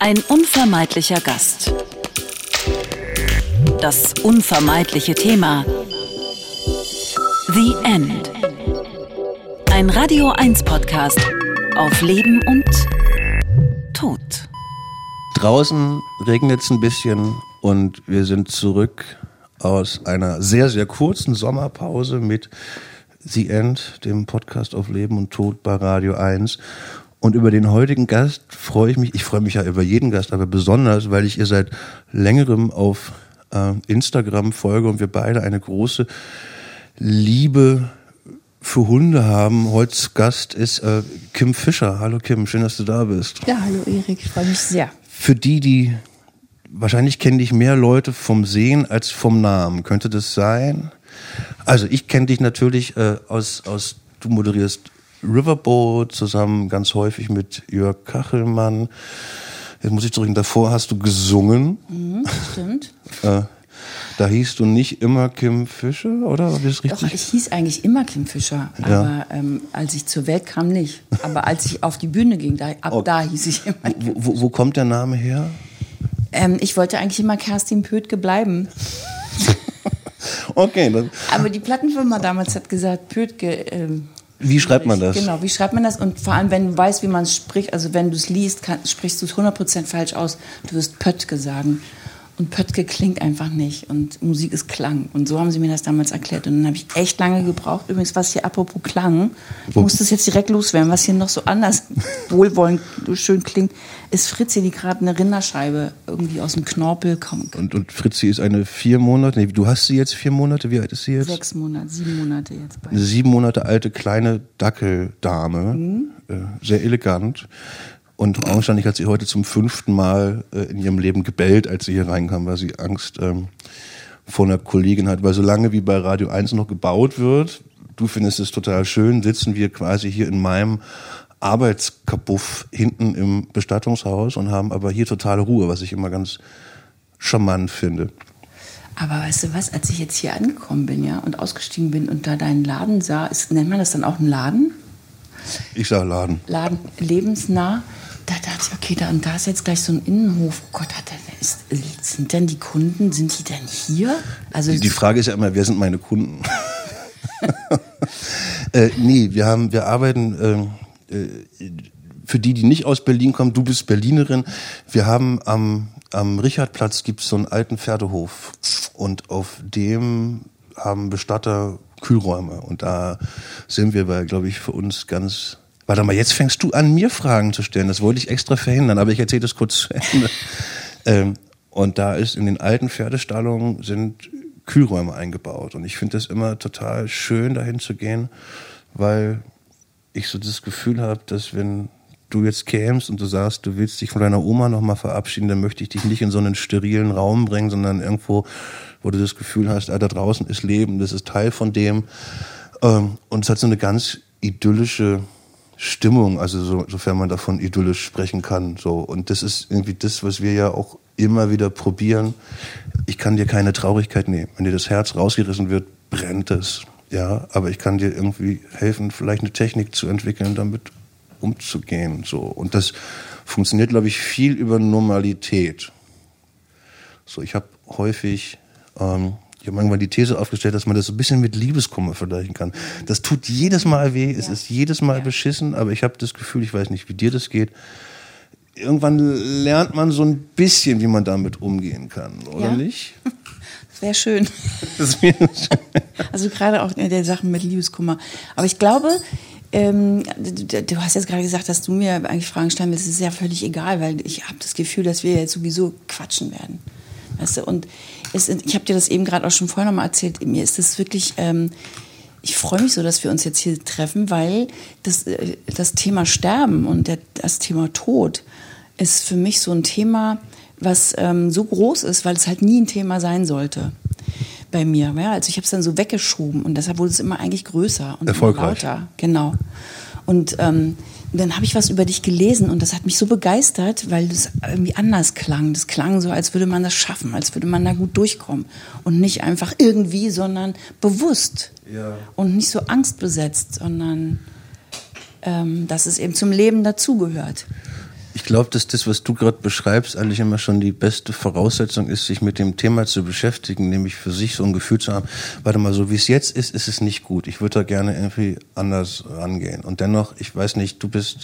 Ein unvermeidlicher Gast. Das unvermeidliche Thema. The End. Ein Radio 1 Podcast auf Leben und Tod. Draußen regnet es ein bisschen und wir sind zurück aus einer sehr, sehr kurzen Sommerpause mit The End, dem Podcast auf Leben und Tod bei Radio 1. Und über den heutigen Gast freue ich mich. Ich freue mich ja über jeden Gast, aber besonders, weil ich ihr seit längerem auf Instagram folge und wir beide eine große Liebe für Hunde haben. Heute Gast ist Kim Fischer. Hallo Kim, schön, dass du da bist. Ja, hallo Erik, ich freue mich sehr. Für die wahrscheinlich kennen dich mehr Leute vom Sehen als vom Namen. Könnte das sein? Also ich kenne dich natürlich aus, du moderierst Riverboat zusammen ganz häufig mit Jörg Kachelmann. Jetzt muss ich zurück, davor hast du gesungen. Stimmt. Da hieß du nicht immer Kim Fischer, oder? War das richtig? Doch, ich hieß eigentlich immer Kim Fischer, aber als ich zur Welt kam, nicht. Aber als ich auf die Bühne ging, da hieß ich immer Kim Fischer. Wo kommt der Name her? Ich wollte eigentlich immer Kerstin Pötke bleiben. Okay. Aber die Plattenfirma damals hat gesagt, Pötke... Wie schreibt man das? Genau, wie schreibt man das? Und vor allem, wenn du weißt, wie man es spricht, also wenn du es liest, sprichst du es 100% falsch aus. Du wirst Pöttke sagen. Und Pöttke klingt einfach nicht. Und Musik ist Klang. Und so haben sie mir das damals erklärt. Und dann habe ich echt lange gebraucht. Übrigens, was hier apropos Klang, ich muss das jetzt direkt loswerden, was hier noch so anders wohlwollend schön klingt, ist Fritzi, die gerade eine Rinderscheibe irgendwie aus dem Knorpel kommt. Und Fritzi ist eine 4 Monate, nee, du hast sie jetzt 4 Monate, wie alt ist sie jetzt? 6 Monate, 7 Monate jetzt bald. Eine 7 Monate alte kleine Dackeldame, sehr elegant. Und augenscheinlich hat sie heute zum 5. Mal in ihrem Leben gebellt, als sie hier reinkam, weil sie Angst vor einer Kollegin hat. Weil solange wie bei Radio 1 noch gebaut wird, du findest es total schön, sitzen wir quasi hier in meinem Arbeitskabuff hinten im Bestattungshaus und haben aber hier totale Ruhe, was ich immer ganz charmant finde. Aber weißt du was, als ich jetzt hier angekommen bin, ja, und ausgestiegen bin und da deinen Laden sah, nennt man das dann auch einen Laden? Ich sag Laden. Laden, lebensnah. Da dachte ich, okay, da ist jetzt gleich so ein Innenhof. Oh Gott, sind denn die Kunden, sind die denn hier? Also die Frage ist ja immer, wer sind meine Kunden? Nee, wir arbeiten, für die nicht aus Berlin kommen, du bist Berlinerin, wir haben am Richardplatz gibt's so einen alten Pferdehof und auf dem haben Bestatter Kühlräume und da sind wir bei, glaube ich, für uns ganz... Warte mal, jetzt fängst du an, mir Fragen zu stellen. Das wollte ich extra verhindern, aber ich erzähle das kurz zu Ende. Und da ist in den alten Pferdestallungen sind Kühlräume eingebaut. Und ich finde das immer total schön, dahin zu gehen, weil ich so das Gefühl habe, dass wenn du jetzt kämst und du sagst, du willst dich von deiner Oma nochmal verabschieden, dann möchte ich dich nicht in so einen sterilen Raum bringen, sondern irgendwo, wo du das Gefühl hast, da draußen ist Leben, das ist Teil von dem. Und es hat so eine ganz idyllische Stimmung, also sofern man davon idyllisch sprechen kann. So. Und das ist irgendwie das, was wir ja auch immer wieder probieren. Ich kann dir keine Traurigkeit nehmen. Wenn dir das Herz rausgerissen wird, brennt es. Ja, aber ich kann dir irgendwie helfen, vielleicht eine Technik zu entwickeln, damit umzugehen. So. Und das funktioniert, glaube ich, viel über Normalität. So, ich habe häufig... Ich habe irgendwann die These aufgestellt, dass man das so ein bisschen mit Liebeskummer vergleichen kann. Das tut jedes Mal weh, es ist jedes Mal beschissen, aber ich habe das Gefühl, ich weiß nicht, wie dir das geht, irgendwann lernt man so ein bisschen, wie man damit umgehen kann, oder nicht? Das wäre schön. Also gerade auch in der Sachen mit Liebeskummer. Aber ich glaube, du hast jetzt gerade gesagt, dass du mir eigentlich Fragen stellen willst, das ist ja völlig egal, weil ich habe das Gefühl, dass wir jetzt sowieso quatschen werden. Weißt du, und ich habe dir das eben gerade auch schon vorher noch mal erzählt, mir ist das wirklich, ich freue mich so, dass wir uns jetzt hier treffen, weil das Thema Sterben und das Thema Tod ist für mich so ein Thema, was so groß ist, weil es halt nie ein Thema sein sollte bei mir. Ja, also ich habe es dann so weggeschoben und deshalb wurde es immer eigentlich größer und erfolgreich. Lauter. Genau. Und dann habe ich was über dich gelesen und das hat mich so begeistert, weil das irgendwie anders klang. Das klang so, als würde man das schaffen, als würde man da gut durchkommen. Und nicht einfach irgendwie, sondern bewusst. Ja. Und nicht so angstbesetzt, sondern dass es eben zum Leben dazugehört. Ich glaube, dass das, was du gerade beschreibst, eigentlich immer schon die beste Voraussetzung ist, sich mit dem Thema zu beschäftigen, nämlich für sich so ein Gefühl zu haben, warte mal, so wie es jetzt ist, ist es nicht gut. Ich würde da gerne irgendwie anders rangehen. Und dennoch, ich weiß nicht,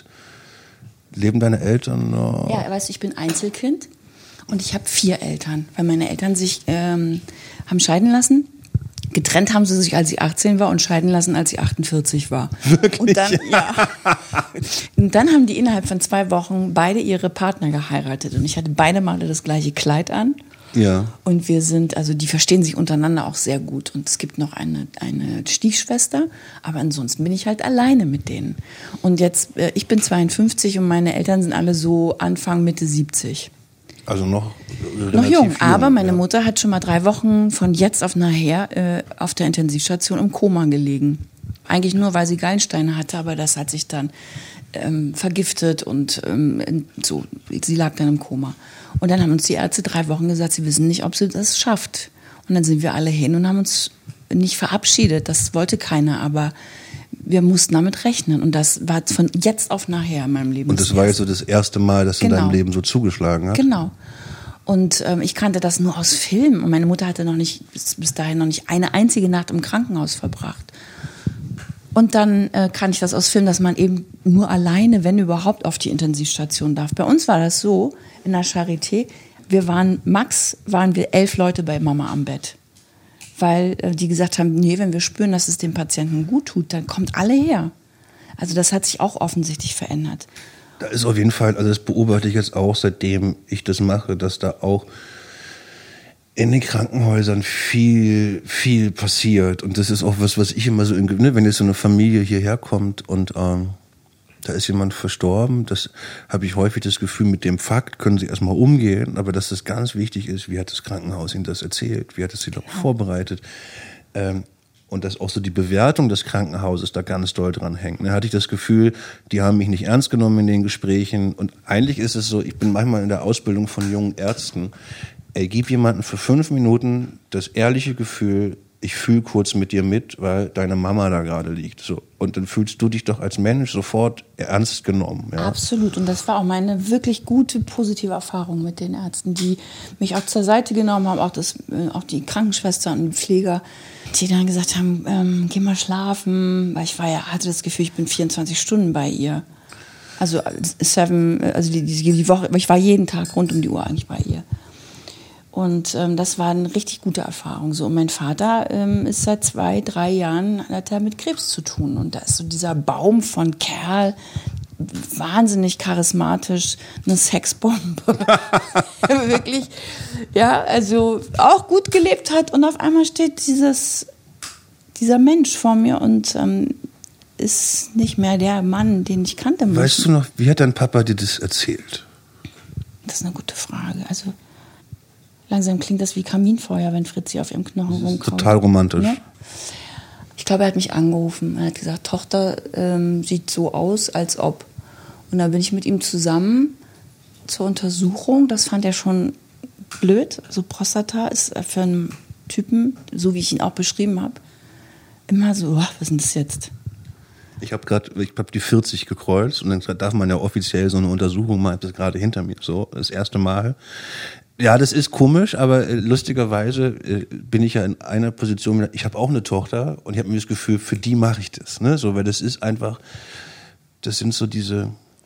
leben deine Eltern noch? Ja, weißt du, ich bin Einzelkind und ich habe 4 Eltern, weil meine Eltern sich haben scheiden lassen. Getrennt haben sie sich, als ich 18 war und scheiden lassen, als ich 48 war. Wirklich? Und dann, ja. Und dann haben die innerhalb von 2 Wochen beide ihre Partner geheiratet. Und ich hatte beide Male das gleiche Kleid an. Ja. Und die verstehen sich untereinander auch sehr gut. Und es gibt noch eine Stiefschwester, aber ansonsten bin ich halt alleine mit denen. Und jetzt, ich bin 52 und meine Eltern sind alle so Anfang, Mitte 70. Also noch jung, aber meine Mutter hat schon mal 3 Wochen von jetzt auf nachher auf der Intensivstation im Koma gelegen. Eigentlich nur, weil sie Gallensteine hatte, aber das hat sich dann vergiftet und so. Sie lag dann im Koma. Und dann haben uns die Ärzte 3 Wochen gesagt, sie wissen nicht, ob sie das schafft. Und dann sind wir alle hin und haben uns nicht verabschiedet. Das wollte keiner, aber wir mussten damit rechnen. Und das war von jetzt auf nachher in meinem Leben. Und das war jetzt so das erste Mal, dass in deinem Leben so zugeschlagen hat? Genau. Und ich kannte das nur aus Filmen. Und meine Mutter hatte bis dahin noch nicht eine einzige Nacht im Krankenhaus verbracht. Und dann kannte ich das aus Filmen, dass man eben nur alleine, wenn überhaupt, auf die Intensivstation darf. Bei uns war das so, in der Charité, waren wir 11 Leute bei Mama am Bett. Weil die gesagt haben, nee, wenn wir spüren, dass es dem Patienten gut tut, dann kommt alle her. Also das hat sich auch offensichtlich verändert. Da ist auf jeden Fall, also das beobachte ich jetzt auch, seitdem ich das mache, dass da auch in den Krankenhäusern viel, viel passiert. Und das ist auch was ich immer so, wenn jetzt so eine Familie hierher kommt und da ist jemand verstorben, das habe ich häufig das Gefühl, mit dem Fakt können sie erstmal umgehen, aber dass das ganz wichtig ist, wie hat das Krankenhaus ihnen das erzählt, wie hat es sie darauf vorbereitet, und dass auch so die Bewertung des Krankenhauses da ganz doll dran hängt. Da hatte ich das Gefühl, die haben mich nicht ernst genommen in den Gesprächen, und eigentlich ist es so, ich bin manchmal in der Ausbildung von jungen Ärzten, gib jemandem für 5 Minuten das ehrliche Gefühl, ich fühle kurz mit dir mit, weil deine Mama da gerade liegt. So. Und dann fühlst du dich doch als Mensch sofort ernst genommen. Ja? Absolut. Und das war auch meine wirklich gute, positive Erfahrung mit den Ärzten, die mich auch zur Seite genommen haben, auch die Krankenschwester und Pfleger, die dann gesagt haben, geh mal schlafen, weil hatte das Gefühl, ich bin 24 Stunden bei ihr. Also die Woche, ich war jeden Tag rund um die Uhr eigentlich bei ihr. Und das war eine richtig gute Erfahrung. So, und mein Vater ist seit 2-3 Jahren, hat er mit Krebs zu tun. Und da ist so dieser Baum von Kerl, wahnsinnig charismatisch, eine Sexbombe. Wirklich, ja, also auch gut gelebt hat. Und auf einmal steht dieser Mensch vor mir und ist nicht mehr der Mann, den ich kannte. Weißt du noch, wie hat dein Papa dir das erzählt? Das ist eine gute Frage. Also langsam klingt das wie Kaminfeuer, wenn Fritzi auf ihrem Knochen rumkaut. Total romantisch. Ja? Ich glaube, er hat mich angerufen. Er hat gesagt, Tochter sieht so aus, als ob. Und dann bin ich mit ihm zusammen zur Untersuchung. Das fand er schon blöd. Also Prostata ist für einen Typen, so wie ich ihn auch beschrieben habe, immer so, was ist denn das jetzt? Ich habe die 40 gekreuzt und dann darf man ja offiziell so eine Untersuchung machen. Das ist gerade hinter mir so, das erste Mal. Ja, das ist komisch, aber lustigerweise bin ich ja in einer Position, ich habe auch eine Tochter und ich habe mir das Gefühl, für die mache ich das. Ne? So, weil das ist einfach, das sind so diese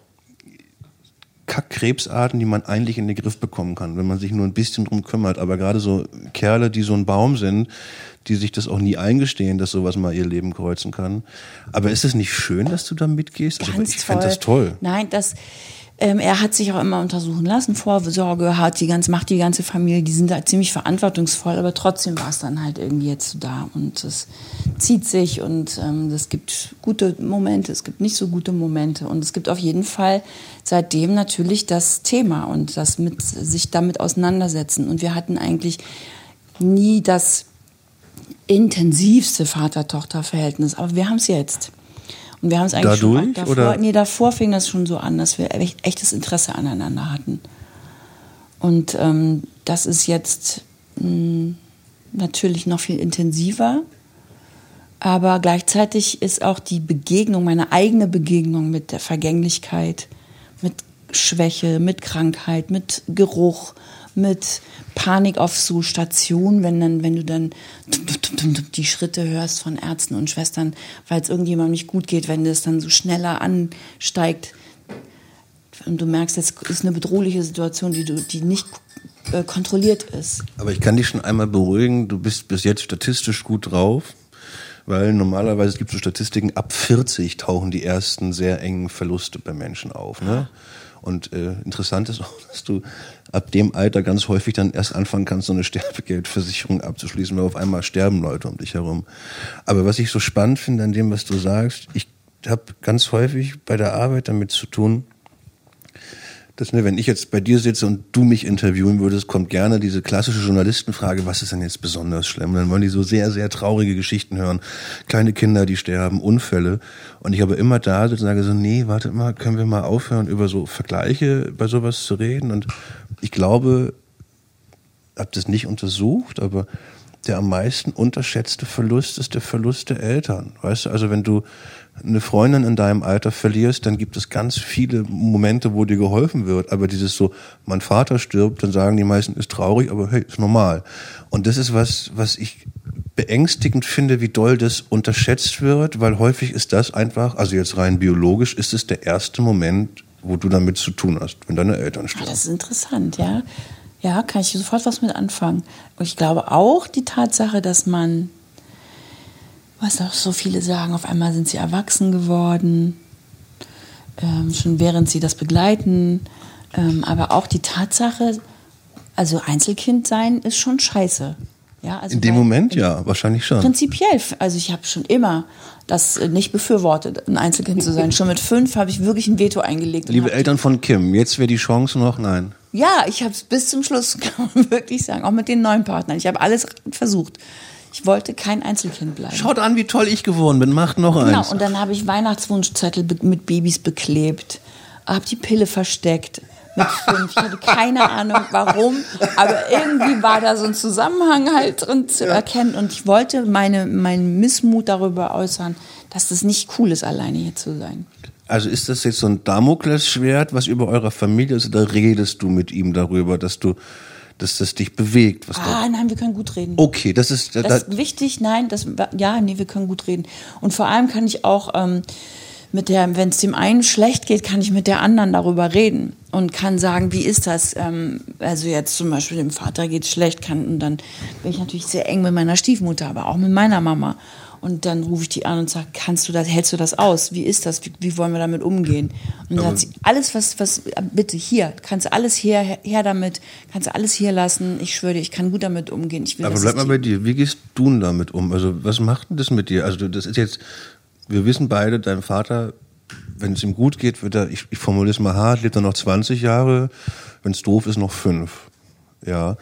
Krebsarten, die man eigentlich in den Griff bekommen kann, wenn man sich nur ein bisschen drum kümmert. Aber gerade so Kerle, die so ein Baum sind, die sich das auch nie eingestehen, dass sowas mal ihr Leben kreuzen kann. Aber ist es nicht schön, dass du da mitgehst? Also, ich fände das toll. Nein, er hat sich auch immer untersuchen lassen, Vorsorge, macht die ganze Familie, die sind da ziemlich verantwortungsvoll, aber trotzdem war es dann halt irgendwie jetzt da und es zieht sich und es gibt gute Momente, es gibt nicht so gute Momente und es gibt auf jeden Fall seitdem natürlich das Thema und sich damit auseinandersetzen und wir hatten eigentlich nie das intensivste Vater-Tochter-Verhältnis, aber wir haben es jetzt. Und wir haben es eigentlich dadurch, schon davor, oder? Nee, davor fing das schon so an, dass wir echtes Interesse aneinander hatten. Und das ist jetzt natürlich noch viel intensiver, aber gleichzeitig ist auch die Begegnung, meine eigene Begegnung mit der Vergänglichkeit, mit Schwäche, mit Krankheit, mit Geruch, mit Panik auf so Stationen, wenn du dann die Schritte hörst von Ärzten und Schwestern, weil es irgendjemandem nicht gut geht, wenn es dann so schneller ansteigt und du merkst, jetzt ist eine bedrohliche Situation, die nicht kontrolliert ist. Aber ich kann dich schon einmal beruhigen, du bist bis jetzt statistisch gut drauf, weil normalerweise gibt es so Statistiken, ab 40 tauchen die ersten sehr engen Verluste bei Menschen auf. Ne? Und interessant ist auch, dass du ab dem Alter ganz häufig dann erst anfangen kannst, so eine Sterbegeldversicherung abzuschließen, weil auf einmal sterben Leute um dich herum. Aber was ich so spannend finde an dem, was du sagst, ich habe ganz häufig bei der Arbeit damit zu tun, dass, wenn ich jetzt bei dir sitze und du mich interviewen würdest, kommt gerne diese klassische Journalistenfrage, was ist denn jetzt besonders schlimm? Und dann wollen die so sehr, sehr traurige Geschichten hören. Kleine Kinder, die sterben, Unfälle. Und ich aber immer da sitze und sage so, nee, warte mal, können wir mal aufhören, über so Vergleiche bei sowas zu reden? Und ich glaube, habe das nicht untersucht, aber der am meisten unterschätzte Verlust ist der Verlust der Eltern. Weißt du, also wenn du eine Freundin in deinem Alter verlierst, dann gibt es ganz viele Momente, wo dir geholfen wird. Aber dieses so, mein Vater stirbt, dann sagen die meisten, ist traurig, aber hey, ist normal. Und das ist was ich beängstigend finde, wie doll das unterschätzt wird, weil häufig ist das einfach, also jetzt rein biologisch, ist es der erste Moment, wo du damit zu tun hast, wenn deine Eltern sterben. Das ist interessant, ja. Ja, kann ich sofort was mit anfangen. Und ich glaube auch die Tatsache, dass man, was auch so viele sagen, auf einmal sind sie erwachsen geworden, schon während sie das begleiten. Aber auch die Tatsache, also Einzelkind sein ist schon scheiße. Ja, also in dem Moment ja, wahrscheinlich schon. Prinzipiell, also ich habe schon immer das nicht befürwortet, ein Einzelkind zu sein. Schon mit 5 habe ich wirklich ein Veto eingelegt. Liebe Eltern von Kim, jetzt wäre die Chance noch, nein. Ja, ich habe es bis zum Schluss, kann man wirklich sagen, auch mit den neuen Partnern. Ich habe alles versucht. Ich wollte kein Einzelkind bleiben. Schaut an, wie toll ich geworden bin, macht noch eins. Genau, und dann habe ich Weihnachtswunschzettel mit Babys beklebt, habe die Pille versteckt mit 5. Ich hatte keine Ahnung, warum, aber irgendwie war da so ein Zusammenhang halt drin zu erkennen. Und ich wollte meinen Missmut darüber äußern, dass das nicht cool ist, alleine hier zu sein. Also ist das jetzt so ein Damoklesschwert, was über eurer Familie ist, oder redest du mit ihm darüber, dass das dich bewegt? Nein, wir können gut reden. Okay, das ist wichtig, nein, wir können gut reden. Und vor allem kann ich auch wenn es dem einen schlecht geht, kann ich mit der anderen darüber reden und kann sagen, wie ist das? Also jetzt zum Beispiel dem Vater geht es schlecht, und dann bin ich natürlich sehr eng mit meiner Stiefmutter, aber auch mit meiner Mama. Und dann rufe ich die an und sage, hältst du das aus? Wie ist das? Wie wollen wir damit umgehen? Und dann sagt sie, alles, was bitte hier, kannst du alles her damit, kannst du alles hier lassen. Ich schwöre dir, ich kann gut damit umgehen. Aber bleib mal bei dir. Wie gehst du denn damit um? Also was macht denn das mit dir? Also das ist jetzt, wir wissen beide, dein Vater, wenn es ihm gut geht, wird er, ich formuliere es mal hart, lebt er noch 20 Jahre, wenn es doof ist, noch 5. Ja.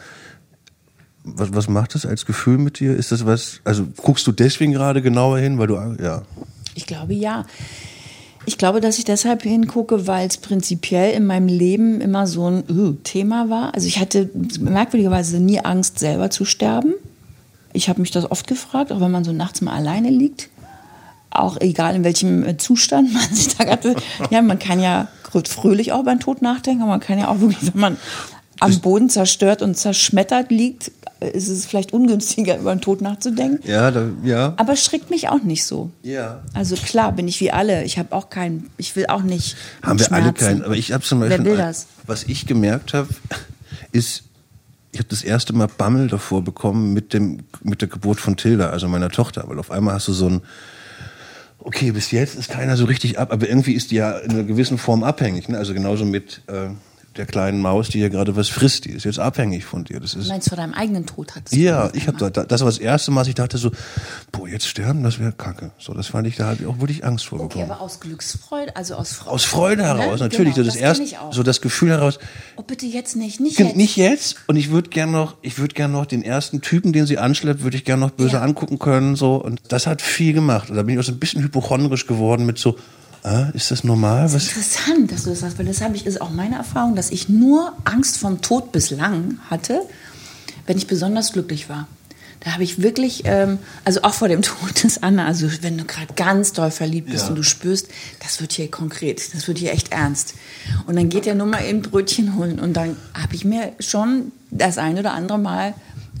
Was macht das als Gefühl mit dir? Ist das was, also guckst du deswegen gerade genauer hin, weil du, ja. Ich glaube, ja. Ich glaube, dass ich deshalb hingucke, weil es prinzipiell in meinem Leben immer so ein Thema war. Also ich hatte merkwürdigerweise nie Angst, selber zu sterben. Ich habe mich das oft gefragt, auch wenn man so nachts mal alleine liegt. Auch egal in welchem Zustand man sich da gerade. Ja, man kann ja fröhlich auch beim Tod nachdenken, aber man kann ja auch wirklich, wenn man am Boden zerstört und zerschmettert liegt, ist es vielleicht ungünstiger, über den Tod nachzudenken. Ja. Aber es schreckt mich auch nicht so. Ja. Also klar, bin ich wie alle. Ich will auch nicht. Haben wir alle keinen. Aber ich habe zum Beispiel, wer will das? Was ich gemerkt habe, ist, ich habe das erste Mal Bammel davor bekommen mit der Geburt von Tilda, also meiner Tochter. Weil auf einmal hast du so ein, okay, bis jetzt ist keiner so richtig ab, aber irgendwie ist die ja in einer gewissen Form abhängig. Ne? Also genauso mit der kleinen Maus, die hier gerade was frisst, die ist jetzt abhängig von dir. Das ist, du meinst, vor deinem eigenen Tod hattest du? Ja, das war das erste Mal, dass ich dachte so, jetzt sterben, das wäre Kacke. So, das fand ich, da habe ich auch wirklich Angst vor bekommen. Okay, aber aus Glücksfreude, also aus Freude. Aus Freude heraus, ne? natürlich. Genau, so das Gefühl heraus. Oh, bitte jetzt nicht jetzt. Nicht jetzt. Und ich würde gern noch den ersten Typen, den sie anschleppt, würde ich gern noch böse angucken können, so. Und das hat viel gemacht. Und da bin ich auch so ein bisschen hypochondrisch geworden mit so, ist das normal? Das ist interessant, dass du das sagst, weil das ist auch meine Erfahrung, dass ich nur Angst vom Tod bislang hatte, wenn ich besonders glücklich war. Da habe ich wirklich, also auch vor dem Tod des Anna, also wenn du gerade ganz doll verliebt bist und du spürst, das wird hier konkret, das wird hier echt ernst. Und dann geht er nur mal eben Brötchen holen und dann habe ich mir schon das ein oder andere Mal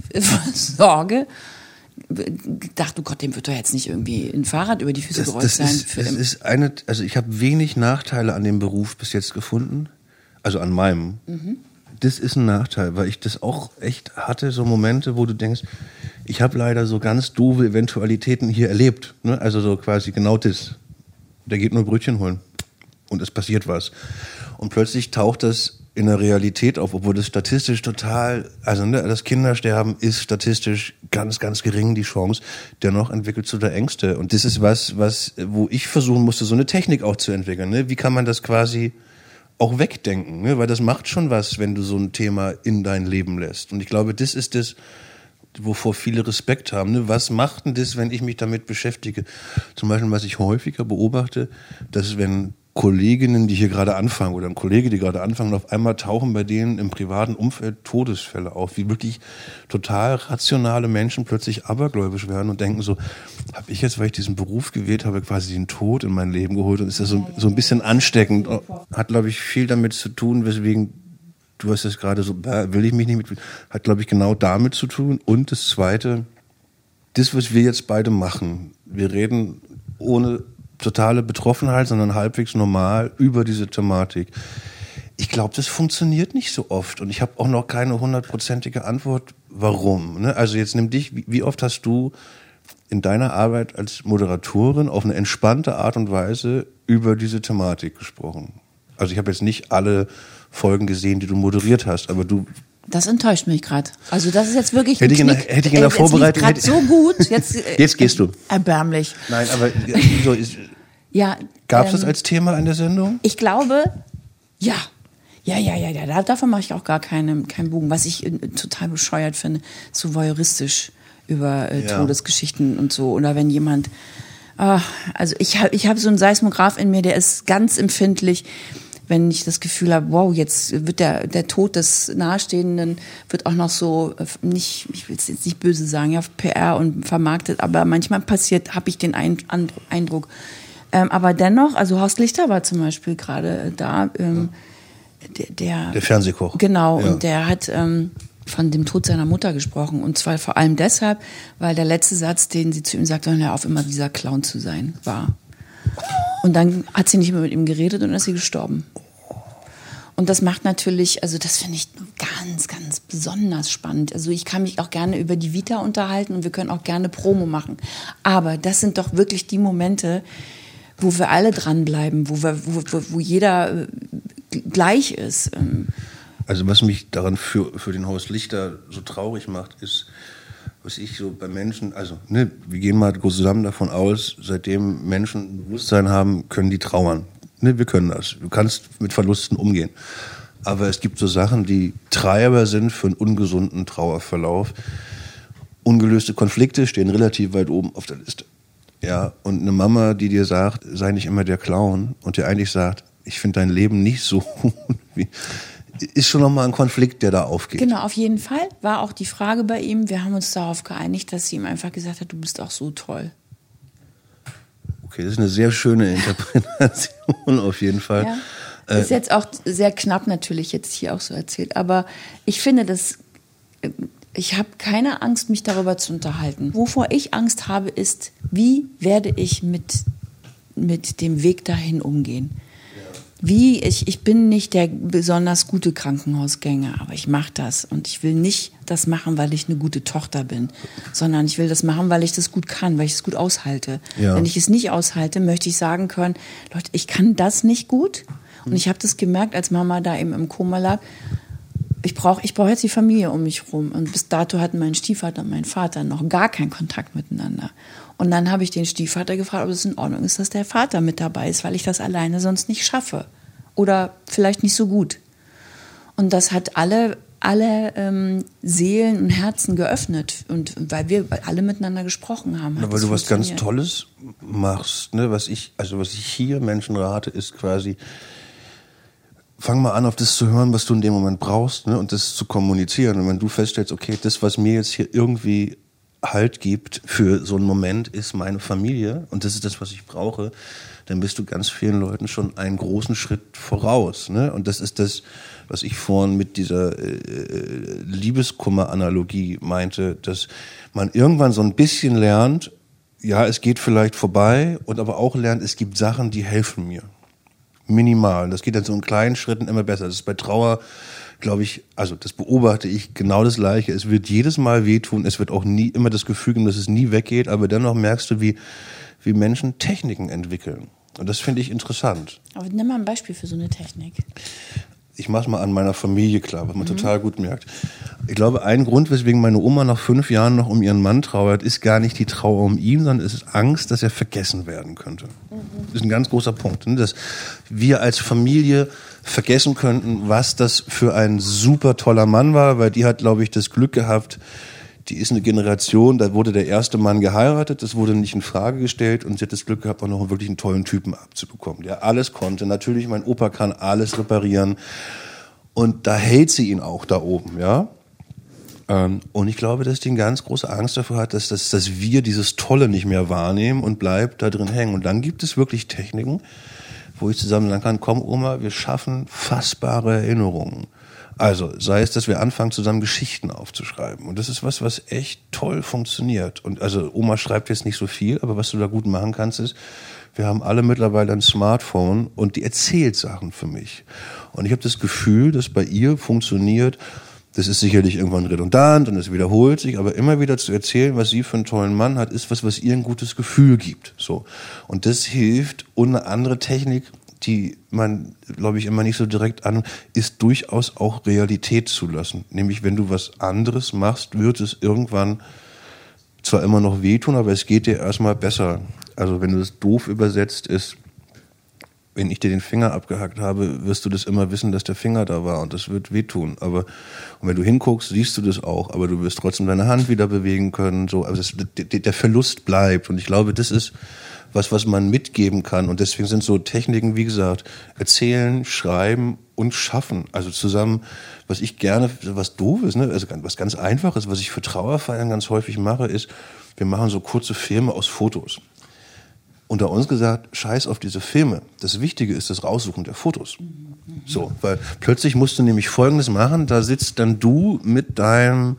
Sorge gedacht, oh Gott, dem wird doch jetzt nicht irgendwie ein Fahrrad über die Füße gerollt sein. Also ich habe wenig Nachteile an dem Beruf bis jetzt gefunden, also an meinem. Das ist ein Nachteil, weil ich das auch echt hatte, so Momente, wo du denkst, ich habe leider so ganz doofe Eventualitäten hier erlebt. Ne? Also so quasi genau das. Der geht nur Brötchen holen und es passiert was. Und plötzlich taucht das in der Realität auf, obwohl das statistisch total, also ne, das Kindersterben ist statistisch ganz, ganz gering, die Chance. Dennoch entwickelst du da Ängste. Und das ist wo ich versuchen musste, so eine Technik auch zu entwickeln. Ne? Wie kann man das quasi auch wegdenken, ne? Weil das macht schon was, wenn du so ein Thema in dein Leben lässt. Und ich glaube, das ist das, wovor viele Respekt haben. Ne? Was macht denn das, wenn ich mich damit beschäftige? Zum Beispiel, was ich häufiger beobachte, dass wenn Kolleginnen, die hier gerade anfangen oder ein Kollege, die gerade anfangen, auf einmal tauchen bei denen im privaten Umfeld Todesfälle auf, wie wirklich total rationale Menschen plötzlich abergläubisch werden und denken so, habe ich jetzt, weil ich diesen Beruf gewählt habe, quasi den Tod in mein Leben geholt und ist das so ein bisschen ansteckend. Hat, glaube ich, viel damit zu tun, weswegen du hast das gerade so, will ich mich nicht mit, hat, glaube ich, genau damit zu tun. Und das Zweite, das, was wir jetzt beide machen, wir reden ohne totale Betroffenheit, sondern halbwegs normal über diese Thematik. Ich glaube, das funktioniert nicht so oft und ich habe auch noch keine 100%ige Antwort, warum. Ne? Also jetzt nimm dich, wie oft hast du in deiner Arbeit als Moderatorin auf eine entspannte Art und Weise über diese Thematik gesprochen? Also ich habe jetzt nicht alle Folgen gesehen, die du moderiert hast, aber du... Das enttäuscht mich gerade. Also das ist jetzt wirklich hätte ich in der Vorbereitung gerade so gut. Jetzt gehst du. Erbärmlich. Nein, aber so ist... Ja, gab es das als Thema in der Sendung? Ich glaube, ja. Davon mache ich auch gar keinen Bogen. Was ich total bescheuert finde, so voyeuristisch über Todesgeschichten und so. Oder wenn jemand, also ich hab so einen Seismograph in mir, der ist ganz empfindlich, wenn ich das Gefühl habe, wow, jetzt wird der Tod des Nahestehenden wird auch noch so, ich will es jetzt nicht böse sagen, ja, PR und vermarktet, aber manchmal habe ich den Eindruck. Aber dennoch, also Horst Lichter war zum Beispiel gerade da, der Fernsehkoch. Genau, ja. Und der hat von dem Tod seiner Mutter gesprochen. Und zwar vor allem deshalb, weil der letzte Satz, den sie zu ihm sagte, hör auf, immer dieser Clown zu sein, war. Und dann hat sie nicht mehr mit ihm geredet und dann ist sie gestorben. Und das macht natürlich, also das finde ich ganz, ganz besonders spannend. Also ich kann mich auch gerne über die Vita unterhalten und wir können auch gerne Promo machen. Aber das sind doch wirklich die Momente, wo wir alle dranbleiben, wo jeder gleich ist. Also was mich daran für den Horst Lichter so traurig macht, ist, was ich so bei Menschen, also ne, wir gehen mal zusammen davon aus, seitdem Menschen ein Bewusstsein haben, können die trauern. Ne, wir können das. Du kannst mit Verlusten umgehen. Aber es gibt so Sachen, die Treiber sind für einen ungesunden Trauerverlauf. Ungelöste Konflikte stehen relativ weit oben auf der Liste. Ja, und eine Mama, die dir sagt, sei nicht immer der Clown und dir eigentlich sagt, ich finde dein Leben nicht so gut, ist schon nochmal ein Konflikt, der da aufgeht. Genau, auf jeden Fall war auch die Frage bei ihm, wir haben uns darauf geeinigt, dass sie ihm einfach gesagt hat, du bist auch so toll. Okay, das ist eine sehr schöne Interpretation auf jeden Fall. Ja. Ist jetzt auch sehr knapp natürlich jetzt hier auch so erzählt, aber ich finde, ich habe keine Angst, mich darüber zu unterhalten. Wovor ich Angst habe, ist, wie werde ich mit dem Weg dahin umgehen? Ich bin nicht der besonders gute Krankenhausgänger, aber ich mache das. Und ich will nicht das machen, weil ich eine gute Tochter bin, sondern ich will das machen, weil ich das gut kann, weil ich es gut aushalte. Ja. Wenn ich es nicht aushalte, möchte ich sagen können, Leute, ich kann das nicht gut. Und ich habe das gemerkt, als Mama da eben im Koma lag, ich brauche jetzt die Familie um mich rum. Und bis dato hatten mein Stiefvater und mein Vater noch gar keinen Kontakt miteinander. Und dann habe ich den Stiefvater gefragt, ob es in Ordnung ist, dass der Vater mit dabei ist, weil ich das alleine sonst nicht schaffe. Oder vielleicht nicht so gut. Und das hat alle Seelen und Herzen geöffnet. Und weil wir alle miteinander gesprochen haben. Weil du was ganz Tolles machst. Ne? Was ich hier Menschen rate, ist quasi, fang mal an, auf das zu hören, was du in dem Moment brauchst, ne? Und das zu kommunizieren. Und wenn du feststellst, okay, das, was mir jetzt hier irgendwie Halt gibt für so einen Moment, ist meine Familie. Und das ist das, was ich brauche. Dann bist du ganz vielen Leuten schon einen großen Schritt voraus. Ne? Und das ist das, was ich vorhin mit dieser Liebeskummer-Analogie meinte, dass man irgendwann so ein bisschen lernt, ja, es geht vielleicht vorbei, und aber auch lernt, es gibt Sachen, die helfen mir. Minimal. Das geht dann so in kleinen Schritten immer besser. Das ist bei Trauer, glaube ich, also das beobachte ich genau das Gleiche. Es wird jedes Mal wehtun, es wird auch nie immer das Gefühl geben, dass es nie weggeht, aber dennoch merkst du, wie Menschen Techniken entwickeln. Und das finde ich interessant. Aber nimm mal ein Beispiel für so eine Technik. Ich mache es mal an meiner Familie klar, was man total gut merkt. Ich glaube, ein Grund, weswegen meine Oma nach 5 Jahren noch um ihren Mann trauert, ist gar nicht die Trauer um ihn, sondern es ist Angst, dass er vergessen werden könnte. Das ist ein ganz großer Punkt, ne? Dass wir als Familie vergessen könnten, was das für ein super toller Mann war, weil die hat, glaube ich, das Glück gehabt, die ist eine Generation, da wurde der erste Mann geheiratet, das wurde nicht in Frage gestellt, und sie hat das Glück gehabt, auch noch wirklich einen tollen Typen abzubekommen, der alles konnte. Natürlich, mein Opa kann alles reparieren, und da hält sie ihn auch da oben, ja. Und ich glaube, dass die eine ganz große Angst davor hat, dass wir dieses Tolle nicht mehr wahrnehmen und bleibt da drin hängen. Und dann gibt es wirklich Techniken, wo ich zusammen sagen kann, komm Oma, wir schaffen fassbare Erinnerungen. Also sei es, dass wir anfangen, zusammen Geschichten aufzuschreiben. Und das ist was echt toll funktioniert. Und also Oma schreibt jetzt nicht so viel, aber was du da gut machen kannst, ist, wir haben alle mittlerweile ein Smartphone, und die erzählt Sachen für mich. Und ich habe das Gefühl, dass bei ihr funktioniert, das ist sicherlich irgendwann redundant und es wiederholt sich, aber immer wieder zu erzählen, was sie für einen tollen Mann hat, ist was ihr ein gutes Gefühl gibt. So. Und das hilft. Und eine andere Technik, die man, glaube ich, immer nicht so direkt an, ist durchaus auch Realität zu lassen. Nämlich, wenn du was anderes machst, wird es irgendwann zwar immer noch wehtun, aber es geht dir erstmal besser. Also wenn du das doof übersetzt, ist, wenn ich dir den Finger abgehackt habe, wirst du das immer wissen, dass der Finger da war, und das wird wehtun. Und wenn du hinguckst, siehst du das auch, aber du wirst trotzdem deine Hand wieder bewegen können. So, also der Verlust bleibt, und ich glaube, das ist was man mitgeben kann. Und deswegen sind so Techniken, wie gesagt, erzählen, schreiben und schaffen. Also zusammen, was ich gerne, was doof ist, ne? Also was ganz Einfaches, was ich für Trauerfeiern ganz häufig mache, ist, wir machen so kurze Filme aus Fotos. Unter uns gesagt, scheiß auf diese Filme. Das Wichtige ist das Raussuchen der Fotos. So, weil plötzlich musst du nämlich Folgendes machen, da sitzt dann du mit wenn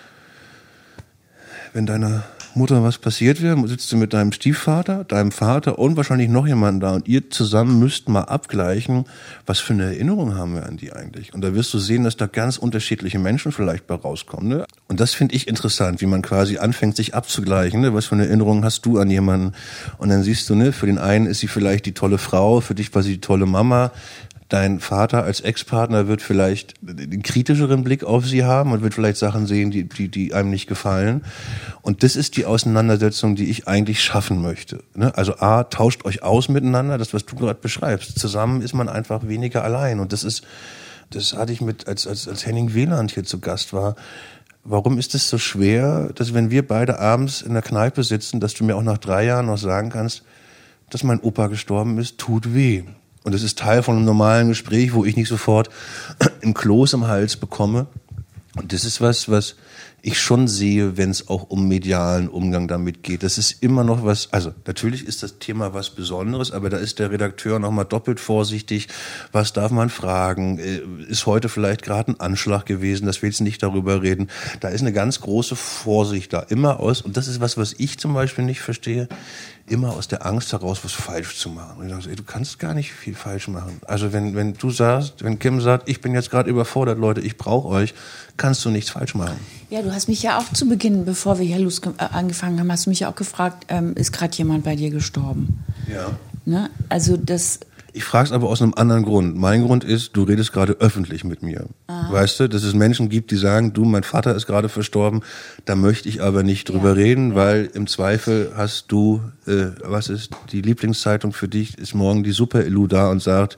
deiner Mutter was passiert wäre, sitzt du mit deinem Stiefvater, deinem Vater und wahrscheinlich noch jemanden da, und ihr zusammen müsst mal abgleichen, was für eine Erinnerung haben wir an die eigentlich. Und da wirst du sehen, dass da ganz unterschiedliche Menschen vielleicht bei rauskommen. Ne? Und das finde ich interessant, wie man quasi anfängt, sich abzugleichen. Ne? Was für eine Erinnerung hast du an jemanden? Und dann siehst du, ne, für den einen ist sie vielleicht die tolle Frau, für dich war sie die tolle Mama. Dein Vater als Ex-Partner wird vielleicht einen kritischeren Blick auf sie haben und wird vielleicht Sachen sehen, die einem nicht gefallen. Und das ist die Auseinandersetzung, die ich eigentlich schaffen möchte. Also A, tauscht euch aus miteinander, das, was du gerade beschreibst. Zusammen ist man einfach weniger allein. Und das hatte ich als Henning Wieland hier zu Gast war. Warum ist es so schwer, dass wenn wir beide abends in der Kneipe sitzen, dass du mir auch nach 3 Jahren noch sagen kannst, dass mein Opa gestorben ist, tut weh. Und es ist Teil von einem normalen Gespräch, wo ich nicht sofort ein Kloß im Hals bekomme. Und das ist was ich schon sehe, wenn es auch um medialen Umgang damit geht. Das ist immer noch was, also natürlich ist das Thema was Besonderes, aber da ist der Redakteur nochmal doppelt vorsichtig. Was darf man fragen? Ist heute vielleicht gerade ein Anschlag gewesen, dass wir jetzt nicht darüber reden? Da ist eine ganz große Vorsicht da, immer und das ist was ich zum Beispiel nicht verstehe, immer aus der Angst heraus, was falsch zu machen. Und ich dachte, du kannst gar nicht viel falsch machen. Also wenn Kim sagt, ich bin jetzt gerade überfordert, Leute, ich brauche euch, kannst du nichts falsch machen. Ja, du hast mich ja auch zu Beginn, bevor wir hier angefangen haben, hast du mich ja auch gefragt, ist gerade jemand bei dir gestorben? Ja. Ne? Also das... Ich frage es aber aus einem anderen Grund. Mein Grund ist, du redest gerade öffentlich mit mir. Aha. Weißt du, dass es Menschen gibt, die sagen, du, mein Vater ist gerade verstorben, da möchte ich aber nicht drüber reden, weil im Zweifel hast du, was ist die Lieblingszeitung für dich, ist morgen die Super-Elu da und sagt,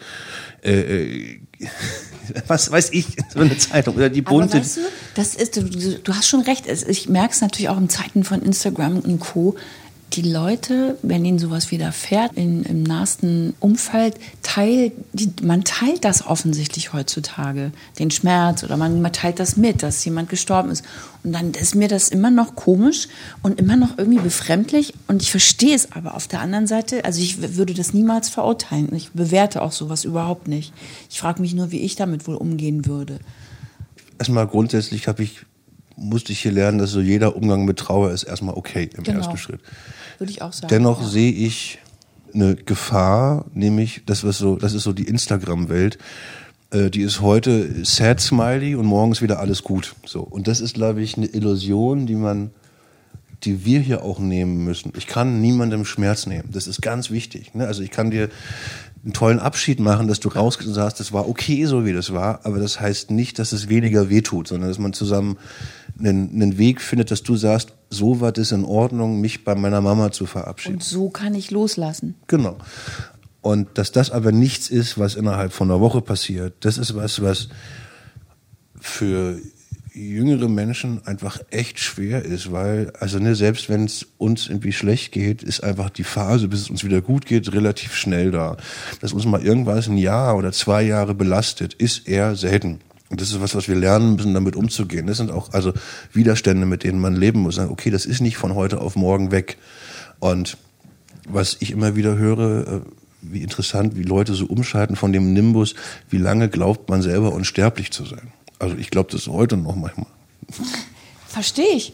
was weiß ich, so eine Zeitung oder die bunte. Aber weißt du, das ist, du hast schon recht, ich merke es natürlich auch in Zeiten von Instagram und Co., die Leute, wenn ihnen sowas widerfährt, im nahesten Umfeld, man teilt das offensichtlich heutzutage, den Schmerz, oder man teilt das mit, dass jemand gestorben ist. Und dann ist mir das immer noch komisch und immer noch irgendwie befremdlich. Und ich verstehe es aber auf der anderen Seite, also ich würde das niemals verurteilen. Ich bewerte auch sowas überhaupt nicht. Ich frage mich nur, wie ich damit wohl umgehen würde. Erstmal grundsätzlich musste ich hier lernen, dass so jeder Umgang mit Trauer ist erstmal okay im ersten Schritt. Würde ich auch sagen. Dennoch sehe ich eine Gefahr, nämlich das ist so die Instagram-Welt. Die ist heute Sad Smiley und morgen ist wieder alles gut. So. Und das ist, glaube ich, eine Illusion, die wir hier auch nehmen müssen. Ich kann niemandem Schmerz nehmen. Das ist ganz wichtig. Ne? Also ich kann dir einen tollen Abschied machen, dass du rausgehst und sagst, das war okay, so wie das war, aber das heißt nicht, dass es weniger wehtut, sondern dass man zusammen einen Weg findet, dass du sagst, so war das in Ordnung, mich bei meiner Mama zu verabschieden. Und so kann ich loslassen. Genau. Und dass das aber nichts ist, was innerhalb von einer Woche passiert, das ist was für jüngere Menschen einfach echt schwer ist, weil, also selbst wenn es uns irgendwie schlecht geht, ist einfach die Phase, bis es uns wieder gut geht, relativ schnell da. Dass uns mal irgendwas 1 Jahr oder 2 Jahre belastet, ist eher selten. Und das ist was wir lernen müssen, damit umzugehen. Das sind auch also Widerstände, mit denen man leben muss. Okay, das ist nicht von heute auf morgen weg. Und was ich immer wieder höre, wie interessant, wie Leute so umschalten von dem Nimbus, wie lange glaubt man selber unsterblich zu sein. Also ich glaube das heute noch manchmal. Verstehe ich.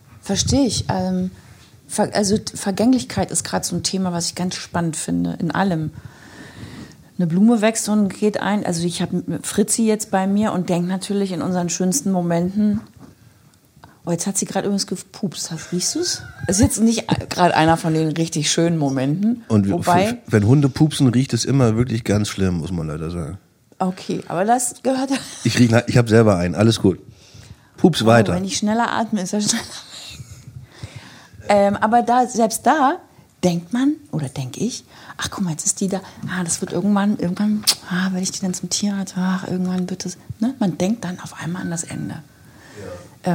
Also Vergänglichkeit ist gerade so ein Thema, was ich ganz spannend finde, in allem. Eine Blume wächst und geht ein. Also ich habe Fritzi jetzt bei mir und denke natürlich in unseren schönsten Momenten, oh, jetzt hat sie gerade übrigens gepupst. Riechst du es? Ist jetzt nicht gerade einer von den richtig schönen Momenten. Und wenn Hunde pupsen, riecht es immer wirklich ganz schlimm, muss man leider sagen. Okay, aber das gehört... Ich habe selber einen, alles gut. Pups weiter. Wenn ich schneller atme, ist er schneller weg. Aber selbst da denkt man, oder denke ich, ach guck mal, jetzt ist die da, das wird irgendwann, wenn ich die dann zum Tierarzt, irgendwann wird das, ne? Man denkt dann auf einmal an das Ende. Ja.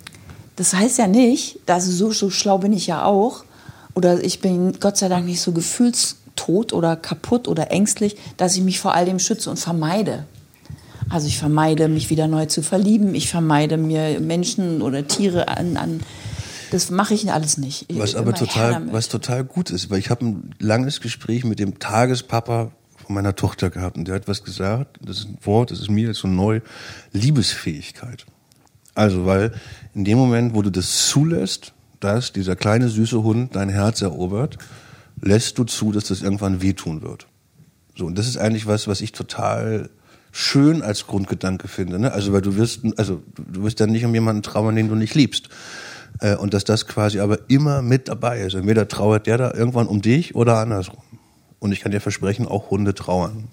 Das heißt ja nicht, also so schlau bin ich ja auch, oder ich bin Gott sei Dank nicht so gefühlstot oder kaputt oder ängstlich, dass ich mich vor all dem schütze und vermeide. Also ich vermeide, mich wieder neu zu verlieben, ich vermeide mir Menschen oder Tiere an das mache ich alles nicht. Was aber total gut ist, weil ich habe ein langes Gespräch mit dem Tagespapa von meiner Tochter gehabt und der hat was gesagt, das ist ein Wort, das ist mir jetzt so neu, Liebesfähigkeit. Also, weil in dem Moment, wo du das zulässt, dass dieser kleine süße Hund dein Herz erobert, lässt du zu, dass das irgendwann wehtun wird. So, und das ist eigentlich was ich total schön als Grundgedanke finde, ne? Also, weil du wirst dann nicht um jemanden trauern, den du nicht liebst. Und dass das quasi aber immer mit dabei ist. Entweder trauert der da irgendwann um dich oder andersrum. Und ich kann dir versprechen, auch Hunde trauern.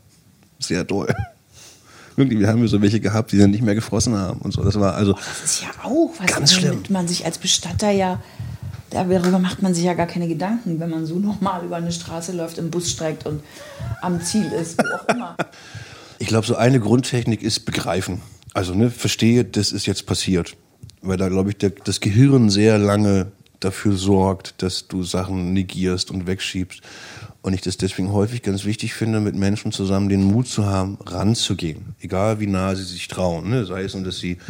Sehr toll. Irgendwie, wir haben so welche gehabt, die dann nicht mehr gefressen haben und so. Das war also. Das ist ja auch was, ganz schlimm. Man sich als Bestatter darüber macht man sich ja gar keine Gedanken, wenn man so nochmal über eine Straße läuft, im Bus steigt und am Ziel ist, wo auch immer. Ich glaube, so eine Grundtechnik ist begreifen. Also, verstehe, das ist jetzt passiert. Weil da, glaube ich, das Gehirn sehr lange dafür sorgt, dass du Sachen negierst und wegschiebst. Und ich das deswegen häufig ganz wichtig finde, mit Menschen zusammen den Mut zu haben, ranzugehen. Egal wie nah sie sich trauen. Ne? Sei es, dass sie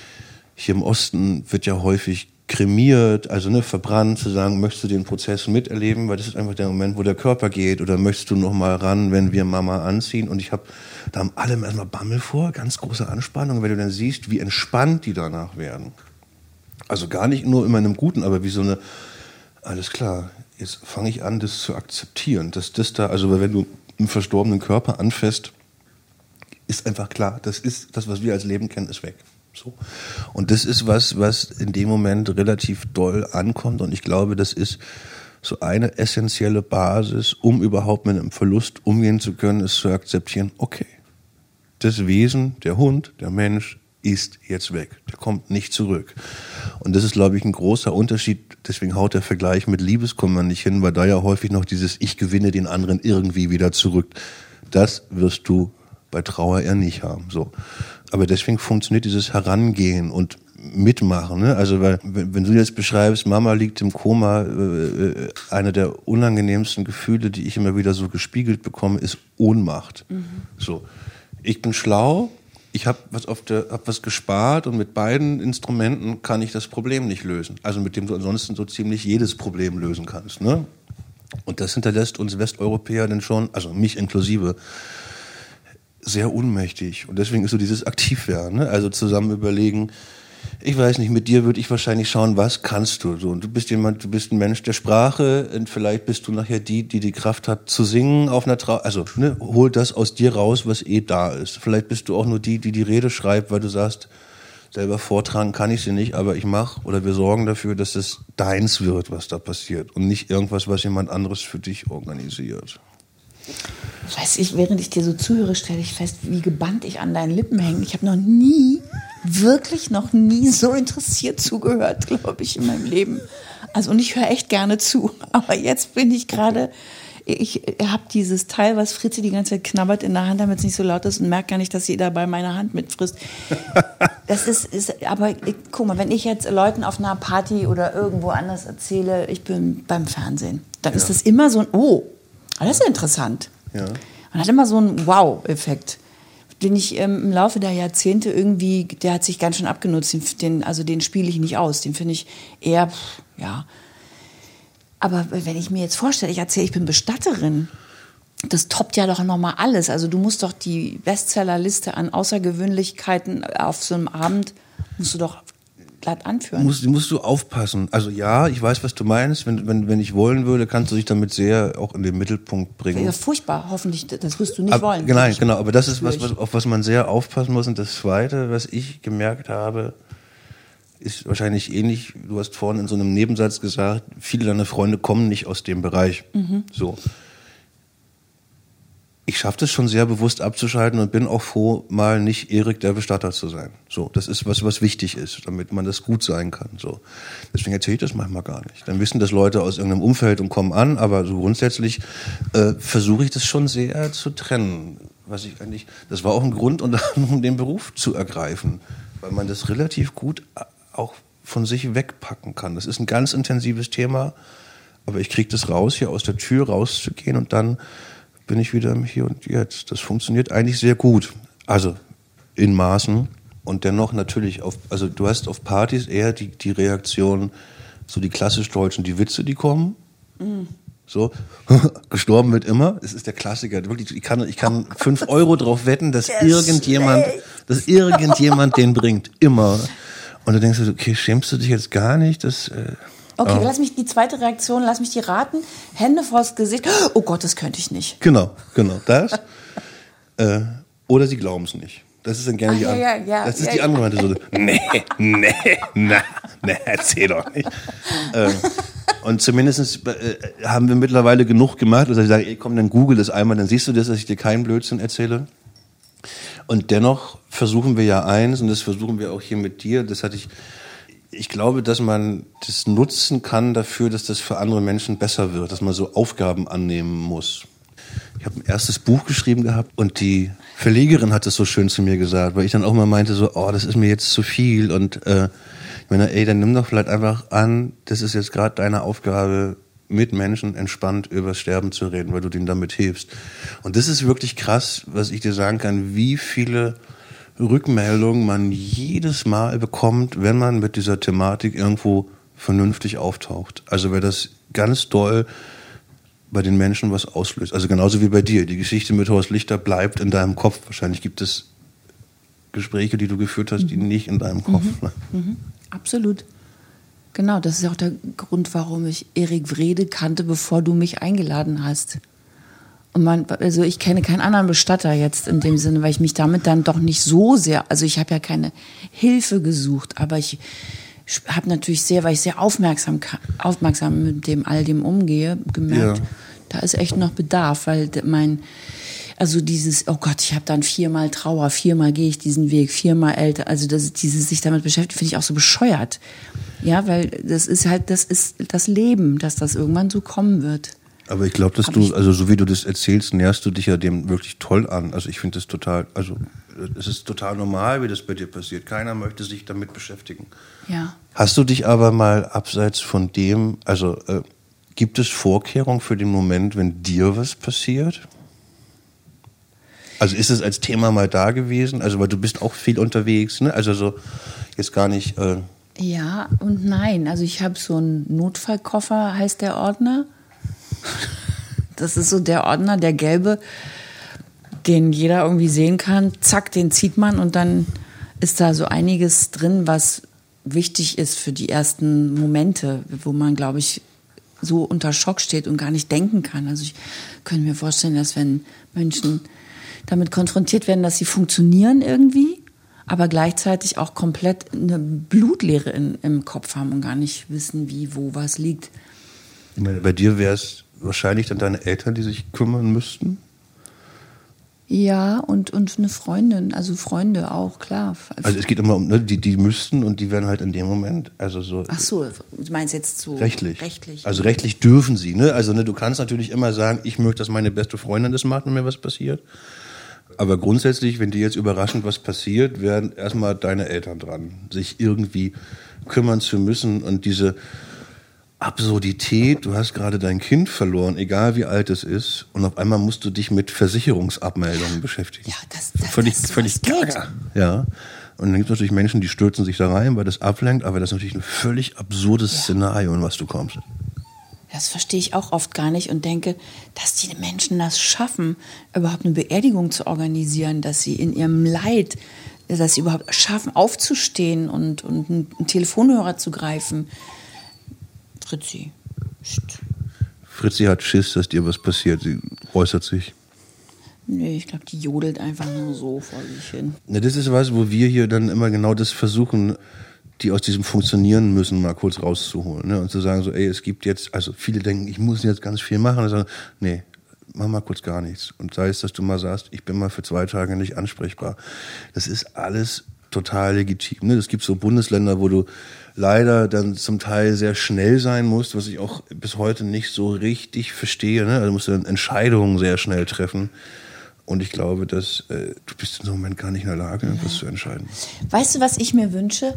hier im Osten wird ja häufig kremiert, also verbrannt, zu sagen, möchtest du den Prozess miterleben, weil das ist einfach der Moment, wo der Körper geht, oder möchtest du noch mal ran, wenn wir Mama anziehen? Und da haben alle erstmal Bammel vor, ganz große Anspannung, wenn du dann siehst, wie entspannt die danach werden. Also gar nicht nur immer in einem Guten, aber wie so eine, alles klar, jetzt fange ich an, das zu akzeptieren, dass das da, also wenn du einen verstorbenen Körper anfasst, ist einfach klar, das ist das, was wir als Leben kennen, ist weg. So. Und das ist was in dem Moment relativ doll ankommt, und ich glaube, das ist so eine essentielle Basis, um überhaupt mit einem Verlust umgehen zu können, ist zu akzeptieren, okay, das Wesen, der Hund, der Mensch ist jetzt weg, der kommt nicht zurück. Und das ist, glaube ich, ein großer Unterschied, deswegen haut der Vergleich mit Liebeskummer nicht hin, weil da ja häufig noch dieses Ich gewinne den anderen irgendwie wieder zurück. Das wirst du bei Trauer eher nicht haben. So. Aber deswegen funktioniert dieses Herangehen und mitmachen. Ne? Also weil wenn du jetzt beschreibst, Mama liegt im Koma, eine der unangenehmsten Gefühle, die ich immer wieder so gespiegelt bekomme, ist Ohnmacht. So, ich bin schlau, ich habe was gespart und mit beiden Instrumenten kann ich das Problem nicht lösen. Also mit dem du ansonsten so ziemlich jedes Problem lösen kannst. Ne? Und das hinterlässt uns Westeuropäer dann schon, also mich inklusive, sehr ohnmächtig. Und deswegen ist so dieses Aktivwerden, ne? Also zusammen überlegen, ich weiß nicht, mit dir würde ich wahrscheinlich schauen, was kannst du? So, und du bist ein Mensch der Sprache und vielleicht bist du nachher die Kraft hat zu singen auf einer also ne, hol das aus dir raus, was da ist. Vielleicht bist du auch nur die Rede schreibt, weil du sagst, selber vortragen kann ich sie nicht, aber wir sorgen dafür, dass es deins wird, was da passiert und nicht irgendwas, was jemand anderes für dich organisiert. Während ich dir so zuhöre, stelle ich fest, wie gebannt ich an deinen Lippen hänge. Ich habe wirklich noch nie so interessiert zugehört, glaube ich, in meinem Leben. Also, und ich höre echt gerne zu. Aber jetzt bin ich gerade, ich habe dieses Teil, was Fritzi die ganze Zeit knabbert in der Hand, damit es nicht so laut ist und merke gar nicht, dass sie dabei meine Hand mitfrisst. Das aber guck mal, wenn ich jetzt Leuten auf einer Party oder irgendwo anders erzähle, ich bin beim Fernsehen, dann ist das immer so ein, das ist interessant. Ja. Man hat immer so einen Wow-Effekt, den ich im Laufe der Jahrzehnte irgendwie, der hat sich ganz schön abgenutzt. Den spiele ich nicht aus. Den finde ich eher, ja. Aber wenn ich mir jetzt vorstelle, ich erzähle, ich bin Bestatterin, das toppt ja doch nochmal alles. Also du musst doch die Bestsellerliste an Außergewöhnlichkeiten auf so einem Abend, musst du doch glatt anführen. Musst du aufpassen. Also ja, ich weiß, was du meinst. Wenn ich wollen würde, kannst du dich damit sehr auch in den Mittelpunkt bringen. Ja, furchtbar, hoffentlich. Das wirst du nicht wollen. Genau. Aber das ist auf was man sehr aufpassen muss. Und das Zweite, was ich gemerkt habe, ist wahrscheinlich ähnlich. Du hast vorhin in so einem Nebensatz gesagt, viele deiner Freunde kommen nicht aus dem Bereich. So. Ich schaffe das schon sehr bewusst abzuschalten und bin auch froh, mal nicht Erik der Bestatter zu sein. So, das ist was wichtig ist, damit man das gut sein kann. So, deswegen erzähle ich das manchmal gar nicht. Dann wissen das Leute aus irgendeinem Umfeld und kommen an, aber so grundsätzlich versuche ich das schon sehr zu trennen. Das war auch ein Grund, um den Beruf zu ergreifen, weil man das relativ gut auch von sich wegpacken kann. Das ist ein ganz intensives Thema, aber ich kriege das raus, hier aus der Tür rauszugehen und dann bin ich wieder im Hier und Jetzt. Das funktioniert eigentlich sehr gut. Also in Maßen. Und dennoch natürlich du hast auf Partys eher die Reaktion, so die klassisch Deutschen, die Witze, die kommen. So, gestorben wird immer. Es ist der Klassiker. Wirklich, ich kann 5 Euro drauf wetten, dass irgendjemand den bringt. Immer. Und du denkst, okay, schämst du dich jetzt gar nicht? Okay, lass mich die zweite Reaktion, lass mich die raten. Hände vors Gesicht. Oh Gott, das könnte ich nicht. Genau, das. Oder sie glauben es nicht. Das ist dann gerne die andere. Das ist die andere Seite so. Nee, erzähl doch nicht. Und zumindest haben wir mittlerweile genug gemacht, dass ich sage, komm, dann google das einmal, dann siehst du das, dass ich dir keinen Blödsinn erzähle. Und dennoch versuchen wir ja eins, und das versuchen wir auch hier mit dir, ich glaube, dass man das nutzen kann dafür, dass das für andere Menschen besser wird, dass man so Aufgaben annehmen muss. Ich habe ein erstes Buch geschrieben gehabt und die Verlegerin hat es so schön zu mir gesagt, weil ich dann auch mal meinte so, das ist mir jetzt zu viel und ich meine, dann nimm doch vielleicht einfach an, das ist jetzt gerade deine Aufgabe, mit Menschen entspannt über Sterben zu reden, weil du denen damit hilfst. Und das ist wirklich krass, was ich dir sagen kann, wie viele Rückmeldungen man jedes Mal bekommt, wenn man mit dieser Thematik irgendwo vernünftig auftaucht. Also weil das ganz doll bei den Menschen was auslöst. Also genauso wie bei dir. Die Geschichte mit Horst Lichter bleibt in deinem Kopf. Wahrscheinlich gibt es Gespräche, die du geführt hast, die nicht in deinem Kopf bleiben. Absolut. Genau, das ist auch der Grund, warum ich Erik Wrede kannte, bevor du mich eingeladen hast. Und ich kenne keinen anderen Bestatter jetzt in dem Sinne, weil ich mich damit dann doch nicht so sehr, also ich habe ja keine Hilfe gesucht, aber ich habe natürlich weil ich sehr aufmerksam mit all dem umgehe, gemerkt, da ist echt noch Bedarf, weil also dieses, oh Gott, ich habe dann 4-mal Trauer, 4-mal gehe ich diesen Weg, 4-mal älter, also dieses sich damit beschäftigen, finde ich auch so bescheuert. Ja, weil das ist das Leben, dass das irgendwann so kommen wird. Aber ich glaube, dass also so wie du das erzählst, näherst du dich ja dem wirklich toll an. Also ich finde das total, also es ist total normal, wie das bei dir passiert. Keiner möchte sich damit beschäftigen. Ja. Hast du dich aber mal abseits von dem, also gibt es Vorkehrungen für den Moment, wenn dir was passiert? Also ist es als Thema mal da gewesen? Also weil du bist auch viel unterwegs, ne? Also so jetzt gar nicht... Ja und nein. Also ich habe so einen Notfallkoffer, heißt der Ordner. Das ist so der Ordner, der gelbe, den jeder irgendwie sehen kann. Zack, den zieht man und dann ist da so einiges drin, was wichtig ist für die ersten Momente, wo man, glaube ich, so unter Schock steht und gar nicht denken kann. Also ich könnte mir vorstellen, dass wenn Menschen damit konfrontiert werden, dass sie funktionieren irgendwie, aber gleichzeitig auch komplett eine Blutleere im Kopf haben und gar nicht wissen, wie, wo, was liegt. Ich meine, bei dir wäre es wahrscheinlich dann deine Eltern, die sich kümmern müssten? Ja, und eine Freundin, also Freunde auch, klar. Also es geht immer um, ne, die müssten und die werden halt in dem Moment, also so... Ach so, du meinst jetzt so... Rechtlich. Also rechtlich dürfen sie, ne? Also ne, du kannst natürlich immer sagen, ich möchte, dass meine beste Freundin das macht, wenn mir was passiert. Aber grundsätzlich, wenn dir jetzt überraschend was passiert, werden erstmal deine Eltern dran, sich irgendwie kümmern zu müssen und diese Absurdität, du hast gerade dein Kind verloren, egal wie alt es ist, und auf einmal musst du dich mit Versicherungsabmeldungen beschäftigen. Ja, das völlig gaga. Ja. Und dann gibt es natürlich Menschen, die stürzen sich da rein, weil das ablenkt, aber das ist natürlich ein völlig absurdes Szenario, in was du kommst. Das verstehe ich auch oft gar nicht und denke, dass die Menschen das schaffen, überhaupt eine Beerdigung zu organisieren, dass sie in ihrem Leid, dass sie überhaupt schaffen, aufzustehen und einen Telefonhörer zu greifen. Fritzi. Fritzi hat Schiss, dass dir was passiert. Sie äußert sich. Nee, ich glaube, die jodelt einfach nur so vor sich hin. Na, das ist was, wo wir hier dann immer genau das versuchen, die aus diesem Funktionieren müssen, mal kurz rauszuholen. Ne? Und zu sagen so, ey, es gibt jetzt, also viele denken, ich muss jetzt ganz viel machen. Und sagen, nee, mach mal kurz gar nichts. Und sei es, dass du mal sagst, ich bin mal für 2 Tage nicht ansprechbar. Das ist alles total legitim. Ne? Es gibt so Bundesländer, wo du leider dann zum Teil sehr schnell sein musst, was ich auch bis heute nicht so richtig verstehe. Ne? Also musst du dann Entscheidungen sehr schnell treffen. Und ich glaube, dass du bist in so einem Moment gar nicht in der Lage, irgendwas zu entscheiden. Weißt du, was ich mir wünsche?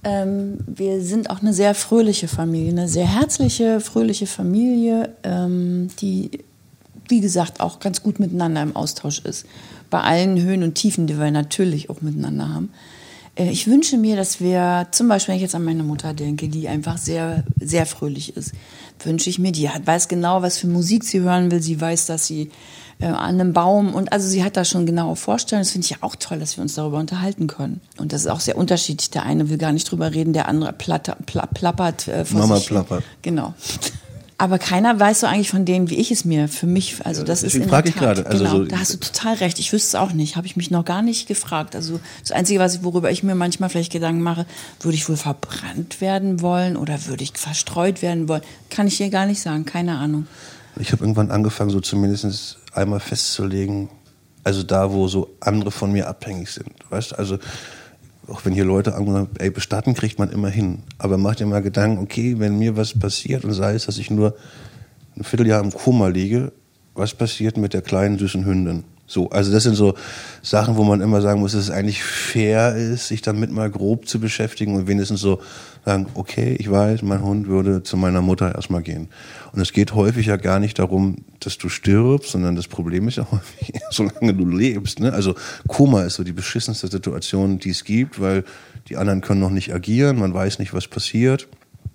Wir sind auch eine sehr fröhliche Familie, eine sehr herzliche, fröhliche Familie, die, wie gesagt, auch ganz gut miteinander im Austausch ist. Bei allen Höhen und Tiefen, die wir natürlich auch miteinander haben. Ich wünsche mir, dass wir, zum Beispiel, wenn ich jetzt an meine Mutter denke, die einfach sehr, sehr fröhlich ist, wünsche ich mir, die weiß genau, was für Musik sie hören will. Sie weiß, dass sie an einem Baum und also sie hat da schon genaue Vorstellungen. Das finde ich ja auch toll, dass wir uns darüber unterhalten können. Und das ist auch sehr unterschiedlich. Der eine will gar nicht drüber reden, der andere plappert vor Mama sich. plappert. Genau. Aber keiner weiß so eigentlich von denen, wie ich es mir für mich, also das ist in der Tat. Gerade. Also genau, so, da hast du total recht. Ich wüsste es auch nicht, habe ich mich noch gar nicht gefragt. Also das Einzige, worüber ich mir manchmal vielleicht Gedanken mache, würde ich wohl verbrannt werden wollen oder würde ich verstreut werden wollen, kann ich dir gar nicht sagen, keine Ahnung. Ich habe irgendwann angefangen, so zumindest einmal festzulegen, also da, wo so andere von mir abhängig sind. Weißt du, also auch wenn hier Leute angucken, ey, bestatten kriegt man immer hin. Aber mach dir mal Gedanken, okay, wenn mir was passiert und sei es, dass ich nur ein Vierteljahr im Koma liege, was passiert mit der kleinen, süßen Hündin? So, also das sind so Sachen, wo man immer sagen muss, dass es eigentlich fair ist, sich damit mal grob zu beschäftigen und wenigstens so sagen, okay, ich weiß, mein Hund würde zu meiner Mutter erstmal gehen. Und es geht häufig ja gar nicht darum, dass du stirbst, sondern das Problem ist ja häufig, solange du lebst. Ne? Also Koma ist so die beschissenste Situation, die es gibt, weil die anderen können noch nicht agieren, man weiß nicht, was passiert.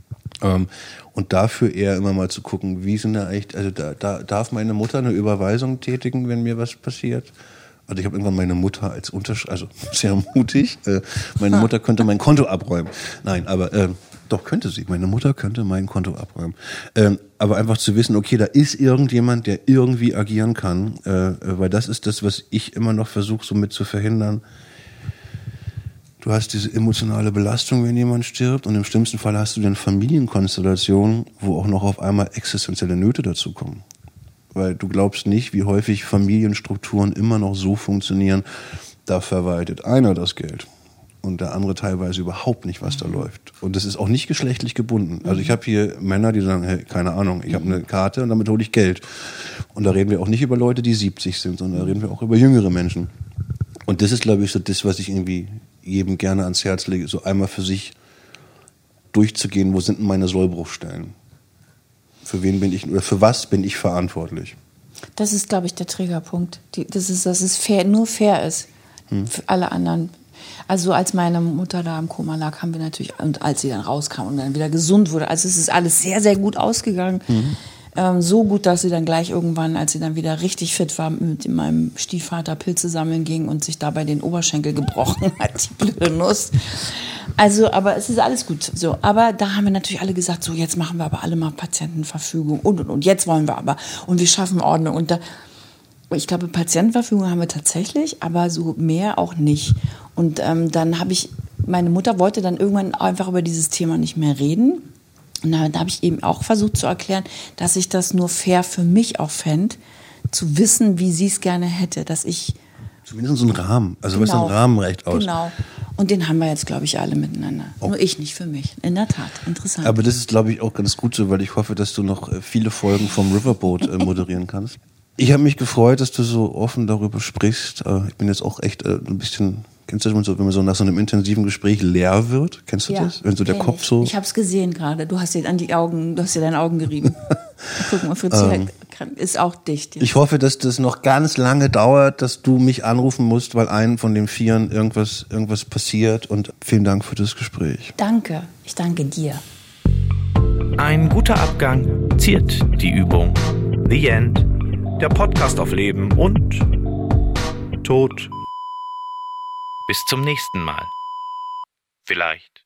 Und dafür eher immer mal zu gucken, wie sind da eigentlich, also da darf meine Mutter eine Überweisung tätigen, wenn mir was passiert. Also ich habe irgendwann meine Mutter als also sehr mutig, meine Mutter könnte mein Konto abräumen. Nein, aber doch könnte sie, meine Mutter könnte mein Konto abräumen. Aber einfach zu wissen, okay, da ist irgendjemand, der irgendwie agieren kann, weil das ist das, was ich immer noch versuche, so mit zu verhindern. Du hast diese emotionale Belastung, wenn jemand stirbt, und im schlimmsten Fall hast du dann Familienkonstellationen, wo auch noch auf einmal existenzielle Nöte dazukommen. Weil du glaubst nicht, wie häufig Familienstrukturen immer noch so funktionieren, da verwaltet einer das Geld und der andere teilweise überhaupt nicht, was da läuft. Und das ist auch nicht geschlechtlich gebunden. Also ich habe hier Männer, die sagen, hey, keine Ahnung, ich habe eine Karte und damit hole ich Geld. Und da reden wir auch nicht über Leute, die 70 sind, sondern da reden wir auch über jüngere Menschen. Und das ist, glaube ich, so das, was ich irgendwie jedem gerne ans Herz lege, so einmal für sich durchzugehen, wo sind denn meine Sollbruchstellen? Für wen bin ich oder für was bin ich verantwortlich? Das ist, glaube ich, der Triggerpunkt. Dass es fair, nur fair ist für alle anderen. Also als meine Mutter da im Koma lag, haben wir natürlich, und als sie dann rauskam und dann wieder gesund wurde, also es ist alles sehr, sehr gut ausgegangen. So gut, dass sie dann gleich irgendwann, als sie dann wieder richtig fit war, mit meinem Stiefvater Pilze sammeln ging und sich dabei den Oberschenkel gebrochen hat, die blöde Nuss. Also, aber es ist alles gut. So, aber da haben wir natürlich alle gesagt, so jetzt machen wir aber alle mal Patientenverfügung und jetzt wollen wir aber und wir schaffen Ordnung. Und da, ich glaube, Patientenverfügung haben wir tatsächlich, aber so mehr auch nicht. Und dann meine Mutter wollte dann irgendwann einfach über dieses Thema nicht mehr reden. Und da habe ich eben auch versucht zu erklären, dass ich das nur fair für mich auch fände, zu wissen, wie sie es gerne hätte, dass ich... Zumindest so einen Rahmen, also was ein Rahmenrecht aus. Genau, und den haben wir jetzt, glaube ich, alle miteinander. Auch. Nur ich nicht für mich, in der Tat, interessant. Aber das ist, glaube ich, auch ganz gut so, weil ich hoffe, dass du noch viele Folgen vom Riverboat moderieren kannst. Ich habe mich gefreut, dass du so offen darüber sprichst. Ich bin jetzt auch echt ein bisschen... Kennst du das, wenn man so nach so einem intensiven Gespräch leer wird? Kennst du das? Wenn so der Kopf so... Ich habe es gesehen gerade. Du hast dir deine Augen gerieben. Guck mal, Fritz ist auch dicht. Jetzt. Ich hoffe, dass das noch ganz lange dauert, dass du mich anrufen musst, weil einem von den Vieren irgendwas passiert. Und vielen Dank für das Gespräch. Danke. Ich danke dir. Ein guter Abgang ziert die Übung. The End. Der Podcast auf Leben und Tod. Bis zum nächsten Mal. Vielleicht.